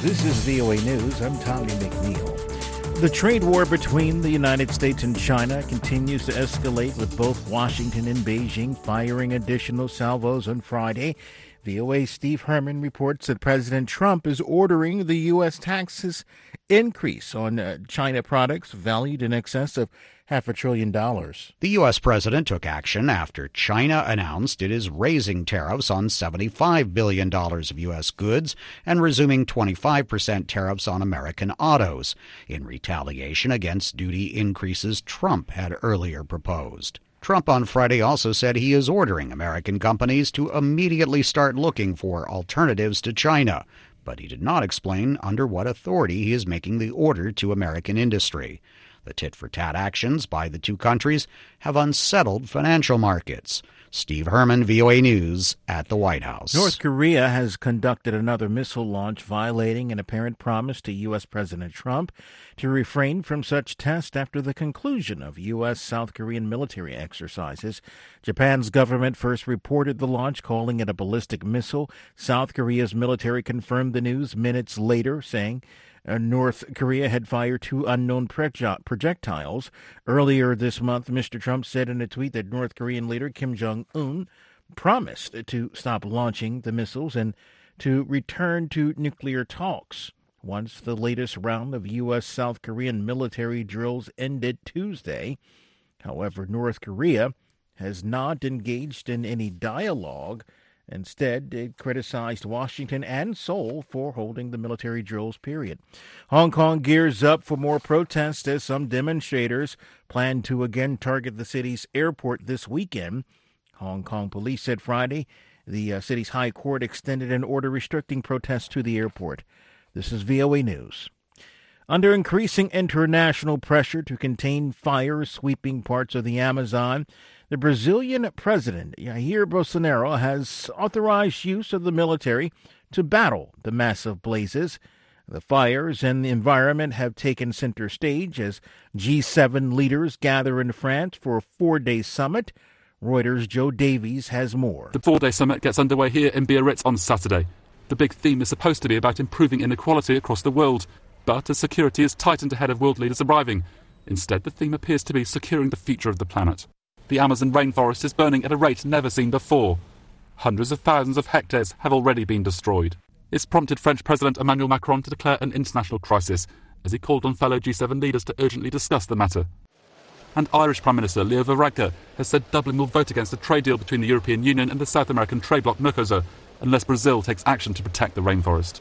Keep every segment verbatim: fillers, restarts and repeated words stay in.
This is V O A News. I'm Tommy McNeil. The trade war between the United States and China continues to escalate, with both Washington and Beijing firing additional salvos on Friday. V O A's Steve Herman reports that President Trump is ordering the U S taxes increase on uh, China products valued in excess of half a trillion dollars. The U S president took action after China announced it is raising tariffs on seventy-five billion dollars of U S goods and resuming twenty-five percent tariffs on American autos, in retaliation against duty increases Trump had earlier proposed. Trump on Friday also said he is ordering American companies to immediately start looking for alternatives to China, but he did not explain under what authority he is making the order to American industry. The tit-for-tat actions by the two countries have unsettled financial markets. Steve Herman, V O A News, at the White House. North Korea has conducted another missile launch, violating an apparent promise to U S. President Trump to refrain from such tests after the conclusion of U S.-South Korean military exercises. Japan's government first reported the launch, calling it a ballistic missile. South Korea's military confirmed the news minutes later, saying Uh, North Korea had fired two unknown proje- projectiles. Earlier this month, Mister Trump said in a tweet that North Korean leader Kim Jong-un promised to stop launching the missiles and to return to nuclear talks once the latest round of U S.-South Korean military drills ended Tuesday. However, North Korea has not engaged in any dialogue. Instead, it criticized Washington and Seoul for holding the military drills, period. Hong Kong gears up for more protests as some demonstrators plan to again target the city's airport this weekend. Hong Kong police said Friday the uh, city's high court extended an order restricting protests to the airport. This is V O A News. Under increasing international pressure to contain fires sweeping parts of the Amazon, the Brazilian president, Jair Bolsonaro, has authorized use of the military to battle the massive blazes. The fires and the environment have taken center stage as G seven leaders gather in France for a four-day summit. Reuters' Joe Davies has more. The four-day summit gets underway here in Biarritz on Saturday. The big theme is supposed to be about improving inequality across the world. But as security is tightened ahead of world leaders arriving, instead the theme appears to be securing the future of the planet. The Amazon rainforest is burning at a rate never seen before. Hundreds of thousands of hectares have already been destroyed. It's prompted French President Emmanuel Macron to declare an international crisis, as he called on fellow G seven leaders to urgently discuss the matter. And Irish Prime Minister Leo Varadkar has said Dublin will vote against a trade deal between the European Union and the South American trade bloc Mercosur unless Brazil takes action to protect the rainforest.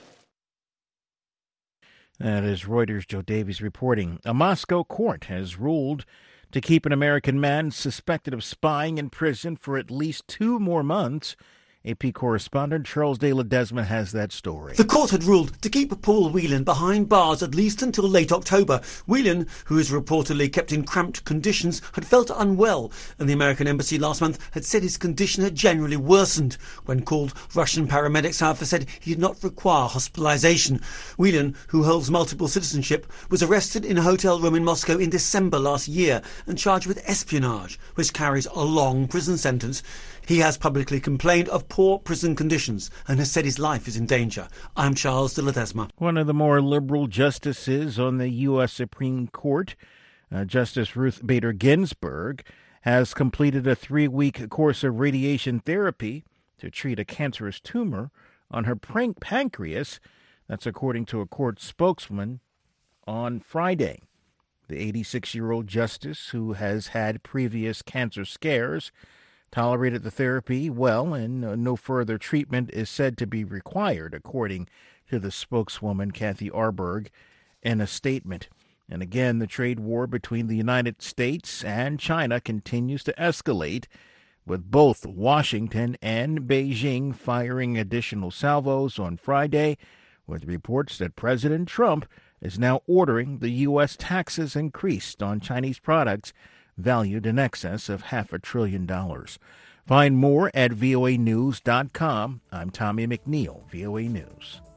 That is Reuters' Joe Davies reporting. A Moscow court has ruled to keep an American man suspected of spying in prison for at least two more months. A P correspondent Charles de Ledesma has that story. The court had ruled to keep Paul Whelan behind bars at least until late October. Whelan, who is reportedly kept in cramped conditions, had felt unwell, and the American embassy last month had said his condition had generally worsened. When called, Russian paramedics, however, said he did not require hospitalization. Whelan, who holds multiple citizenship, was arrested in a hotel room in Moscow in December last year and charged with espionage, which carries a long prison sentence. He has publicly complained of poor prison conditions and has said his life is in danger. I'm Charles de Ledesma. One of the more liberal justices on the U S. Supreme Court, uh, Justice Ruth Bader Ginsburg, has completed a three-week course of radiation therapy to treat a cancerous tumor on her prank pancreas. That's according to a court spokesman on Friday. The eighty-six-year-old justice, who has had previous cancer scares, tolerated the therapy well, and uh, no further treatment is said to be required, according to the spokeswoman Kathy Arberg in a statement. And again, the trade war between the United States and China continues to escalate, with both Washington and Beijing firing additional salvos on Friday, with reports that President Trump is now ordering the U S taxes increased on Chinese products valued in excess of half a trillion dollars. Find more at V O A news dot com. I'm Tommy McNeil, V O A News.